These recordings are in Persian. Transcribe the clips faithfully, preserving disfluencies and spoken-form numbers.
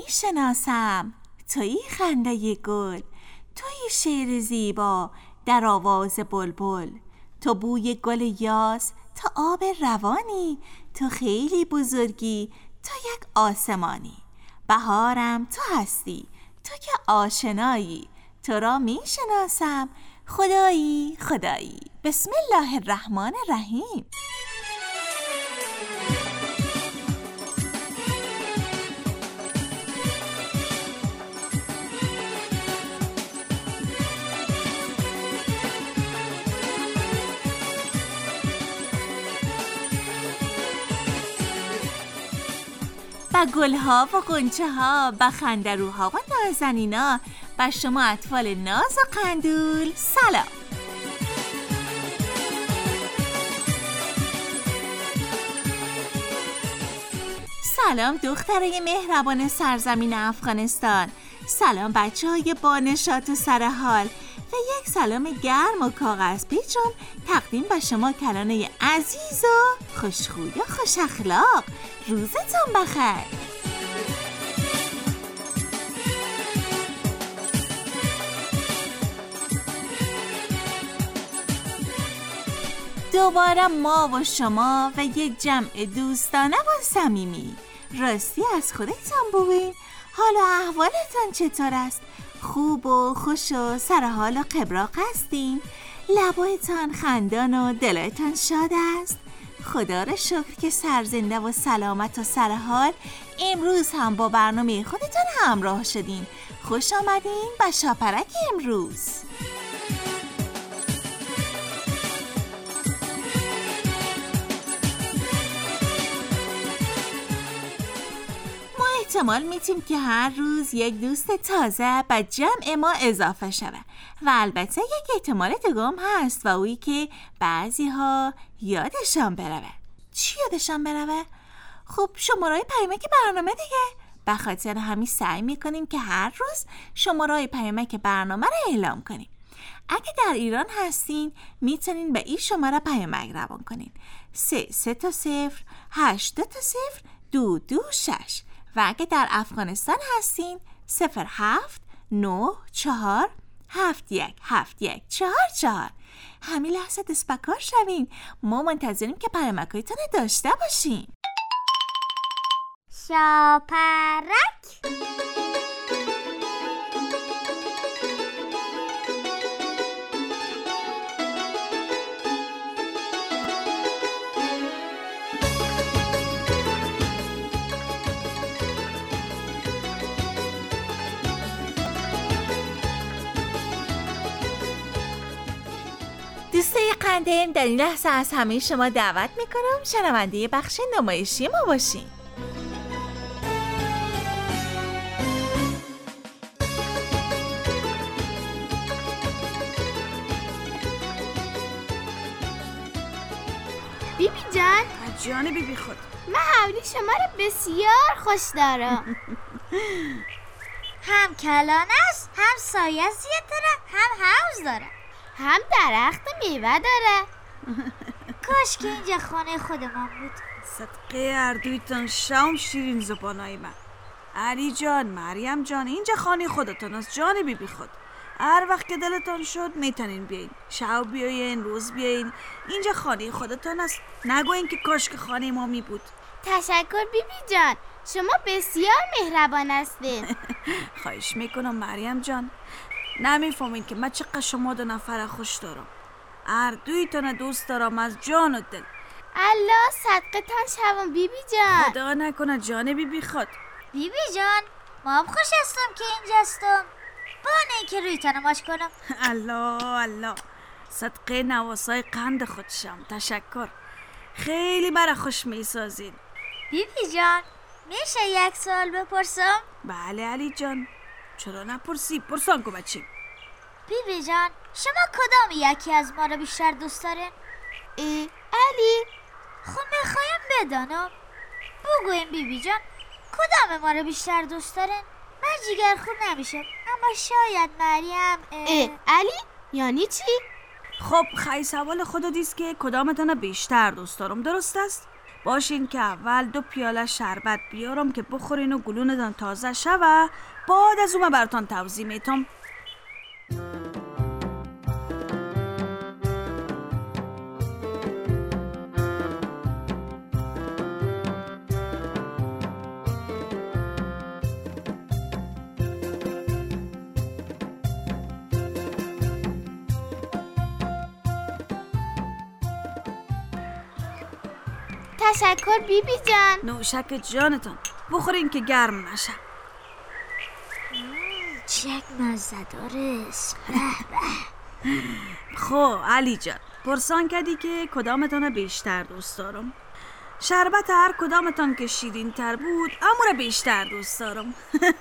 میشناسم، تویی خنده گل، تویی شعر زیبا در آواز بلبل. تو بوی گل یاس، تو آب روانی، تو خیلی بزرگی، تو یک آسمانی. بهارم تو هستی، تو که آشنایی، تو را میشناسم، خدایی خدایی. بسم الله الرحمن الرحیم. و گلها و غنچه ها و خندروها و نازنینا و شما اطفال ناز و قندول سلام. سلام دخترای مهربان سرزمین افغانستان. سلام بچه های بانشات و سرحال و یک سلام گرم و کاغذ پیچم تقدیم به شما کلانه عزیز و خوشخوی و خوش اخلاق. روزتون بخیر. دوباره ما و شما و یک جمع دوستانه و صمیمی. راستی از خودتان بگوین حال و احوالتان چطور است؟ خوب و خوش و سرحال و قبراق هستین؟ لبایتان خندان و دلتان شاد است؟ خدا را شکر که سرزنده و سلامت و سرحال امروز هم با برنامه خودتان همراه شدین. خوش آمدین به شاپرک امروز. احتمال میتیم که هر روز یک دوست تازه به جمع ما اضافه شود و البته یک احتمال دوم هست و اویی که بعضی ها یادشان بروه. چی یادشان بروه؟ خب شماره‌های پیامک برنامه دیگه. به خاطر همین سعی میکنیم که هر روز شماره‌های پیامک برنامه رو اعلام کنیم. اگه در ایران هستین میتونین به این شماره پیامک روان کنین: سه سه تا صفر هشت دو تا صفر دو دو شش. و اگه در افغانستان هستین صفر هفت نه چهار هفت یک هفت یک چهار چهار. همین لحظه دست به کار شوین. ما منتظریم که پیامک‌هایتون رو داشته باشین. شاپرک. دوستای قندیم، در این لحظه از همه شما دعوت میکنم شنونده بخش نمایشی ما باشین. بیبی جان. جان بیبی خود، من حولی شما رو بسیار خوش دارم. هم کلان است، هم سایه داره، هم حوض داره، هم درخت میوه داره. کاش که اینجا خانه خودمان بود. صدقه اردویتان شام شیرین زبانای من. علی جان، مریم جان، اینجا خانه خودتان است جان بیبی خود. هر وقت که دلتان شد میتونین بیاین، شب بیاین، روز بیاین. اینجا خانه خودتان است. نگوین که کاش که خانه ما می بود. تشکر بیبی جان، شما بسیار مهربان هستین. خواهش میکنم مریم جان. نمیفهمین که من چقدر شما دو نفر خوش دارم. هر دویتان دوست دارم از جان و دل. الله صدقتان شوم بیبی جان. خدا نکنه جان بیبی خود. بیبی جان، ما هم خوش هستم که اینجا هستم. با نه که روی تنماش کنم. الله الله، صدقه نواسای قند خودشم. تشکر، خیلی برا خوش میسازین. بیبی جان، میشه یک سوال بپرسم؟ بله علی جان، چرا نپرسی؟ پرسان که بچیم. بیبی جان، شما کدام یکی از ما رو بیشتر دوست دارین؟ ای علی، خب میخوایم بدانم. بگوین بیبی جان، کدام ما رو بیشتر دوست دارین؟ من جیگر خوب نمیشم، اما شاید مریم. اه علی یعنی چی؟ خب خیلی سوال خودت است که کدامتان بیشتر دوست دارم، درست است؟ باشین که اول دو پیاله شربت بیارم که بخورین و گلونتان تازه شوه. بعد از اون براتان توضیح میتم. تشکر بیبی جان. نوشک جانتان، بخورین که گرم نشه. چک مزه دارست. خب علی جان، پرسان کردی که کدامتان بیشتر دوست دارم. شربت هر کدامتان که شیرین تر بود امور بیشتر دوست دارم.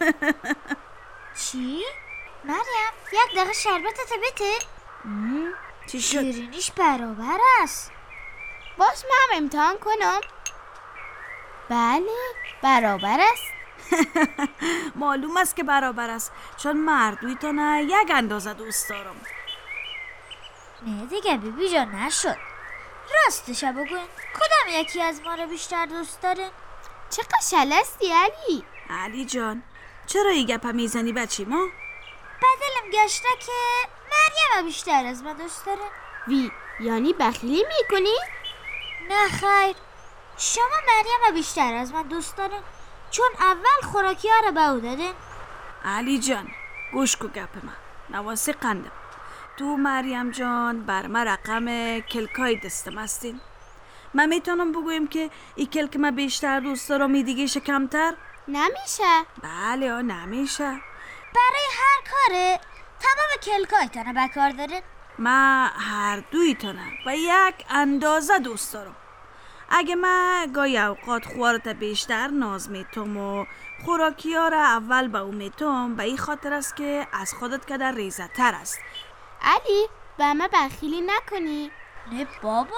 چی؟ مریم یک دقیقه شربتت بده. چی شد؟ شیرینیش برابر است. باش من امتحان کنم. بله برابر است. معلوم است که برابر است، چون مردویتان یک اندازه دوست دارم. نه دیگه بیبی جان نشد. راستش بگوین کدام یکی از ما رو بیشتر دوست داره؟ چقدر شلستی علی. علی جان چرا این گپا میزنی بچی ما؟ بدلم گشته که مریم بیشتر از ما دوست داره. وی یعنی بخیلی میکنی؟ نه خیر، شما مریم بیشتر از من دوست دارین چون اول خوراکی ها رو به او دادین. علی جان گوش کو گپ من، نواسی قندم. تو مریم جان بر من رقم کلکای دستم هستین. من میتونم بگویم که این کلک من بیشتر دوست دارم، این دیگه شه کمتر؟ نمیشه. بله ها نمیشه. برای هر کاره تمام کلکایتان رو بکار دارین. من هر دویتانم و یک اندازه دوست دارم. اگه من گاهی اوقات خوارت بیشتر ناز میتم و خوراکی ها را اول به او میتم، به این خاطر است که از خودت که در ریزه تر است. علی به من بخیلی نکنی. نه بابا.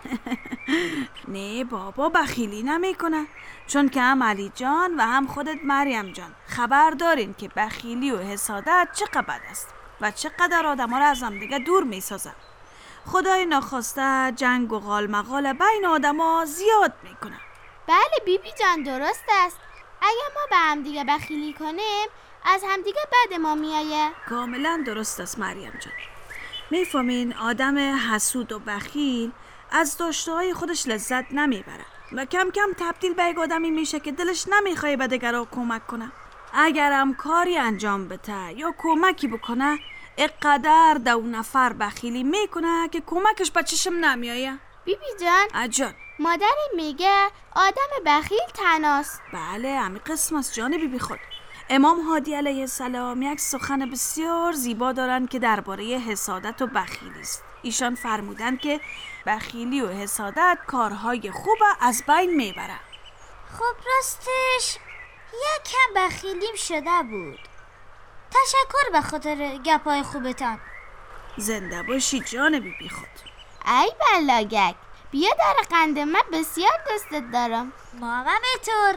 نه بابا بخیلی نمی کنه، چون که هم علی جان و هم خودت مریم جان خبر دارین که بخیلی و حسادت چقدر بد است و چقدر آدم ها را از هم دیگه دور می سازن. خدای ناخواسته جنگ و غال مغال بین آدم ها زیاد می کنه. بله بیبی جان درست است. اگر ما به هم دیگه بخیلی کنیم از هم دیگه بد ما میایه. کاملا درست است مریم جان. میفهمین آدم حسود و بخیل از داشته های خودش لذت نمیبره و کم کم تبدیل به یک آدمی میشه که دلش نمیخواه به دیگران کمک کنه. اگر هم کاری انجام بده یا کمکی بکنه اقدر دو نفر بخیلی میکنه که کمکش به چشم نمیایه. بیبی جان اجان مادری میگه آدم بخیل تناست. بله همین قسم است جان بیبی خود. امام هادی علیه السلام یک سخن بسیار زیبا دارند که درباره حسادت و بخیلی است. ایشان فرمودند که بخیلی و حسادت کارهای خوب از بین میبره. خب راستش یک کم بخیلیم شده بود. تشکر به خاطر گپای خوبتان. زنده باشی جان بیبی خود. ای بلاگک بیا در قند من بسیار دوستت دارم. ما هم همینطور.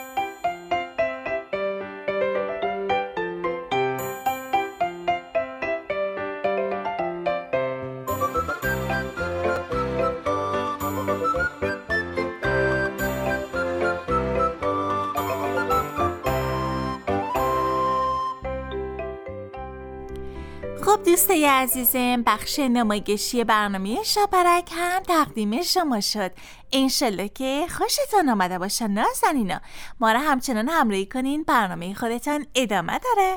خب دوستای عزیزم، بخش نمایشی برنامه شاپرک هم تقدیم شما شد. انشالله که خوشتان آمده باشه نازنینا. ما را همچنان همراهی کنین، برنامه خودتان ادامه داره.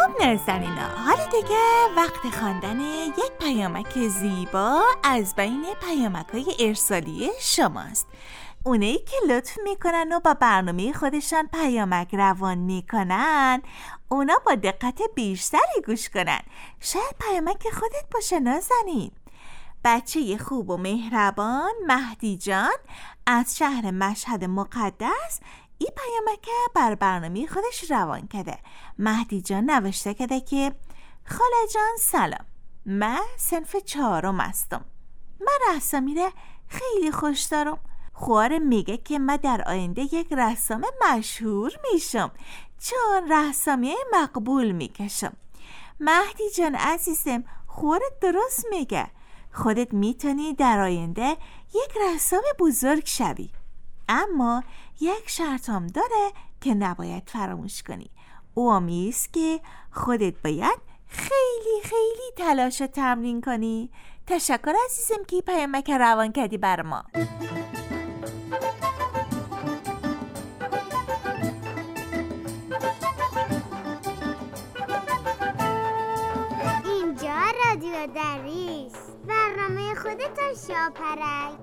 خب نازنینا، حالا دیگه وقت خواندن یک پیامک زیبا از بین پیامک‌های ارسالی شماست. اونایی که لطف میکنن و با برنامه خودشان پیامک روان میکنن، اونا با دقت بیشتری گوش کنن. شاید پیامک خودت باشه نازنین. بچه خوب و مهربان مهدی جان از شهر مشهد مقدس این پیامک بر برنامه خودش روان کرده. مهدی جان نوشته کرده که خاله جان سلام، من صنف چهارم هستم. من رسامی رو خیلی خوش دارم. خوار میگه که من در آینده یک رسام مشهور میشم چون رسامی مقبول میکشم. مهدی جان عزیزم، خوارت درست میگه. خودت میتونی در آینده یک رسام بزرگ شوی، اما یک شرطم داره که نباید فراموش کنی. او همیست که خودت باید خیلی خیلی تلاش و تمرین کنی. تشکر عزیزم که پیامک روان کردی بر ما. اینجا رادیو دریس، برنامه خودتو شاپرک.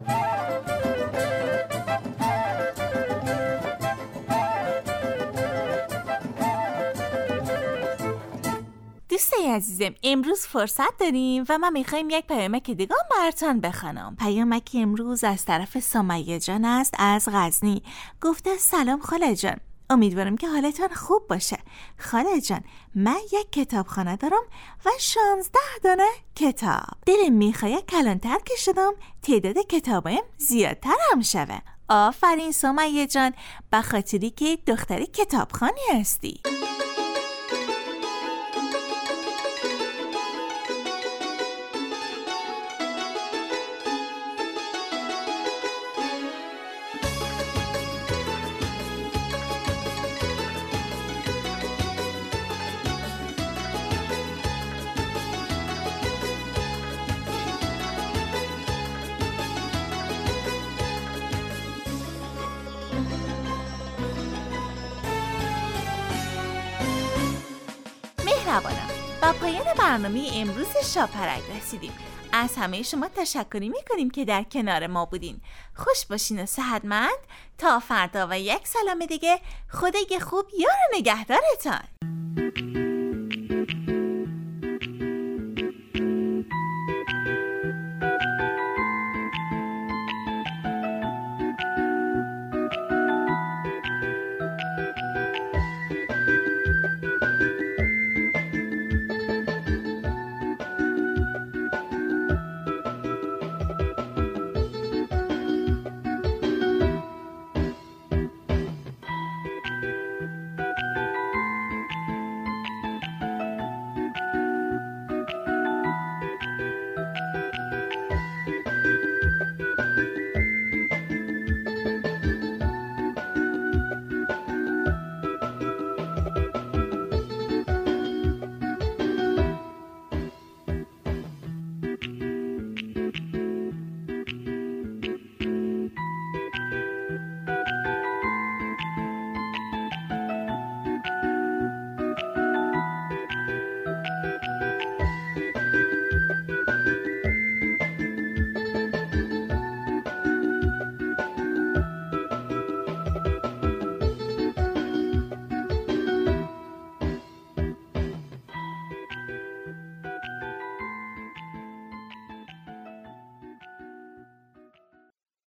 دوستای عزیزم، امروز فرصت داریم و من میخوایم یک پیامک دیگه براتون بخونم. پیامک امروز از طرف سمیه جان است از غزنی. گفته سلام خاله جان، امیدوارم که حالتان خوب باشه. خاله جان، من یک کتابخانه دارم و شانزده دانه کتاب. دلم میخواد کلانتر که شدم تعداد کتابایم زیادتر هم شوه. آفرین سمیه جان، به خاطری که دختری کتابخانی هستی. مهربانم، با پایان برنامه امروز شاپرک رسیدیم. از همه شما تشکری میکنیم که در کنار ما بودین. خوش باشین و صحتمند تا فردا و یک سلام دیگه. خدای خوب یار نگهدارتان.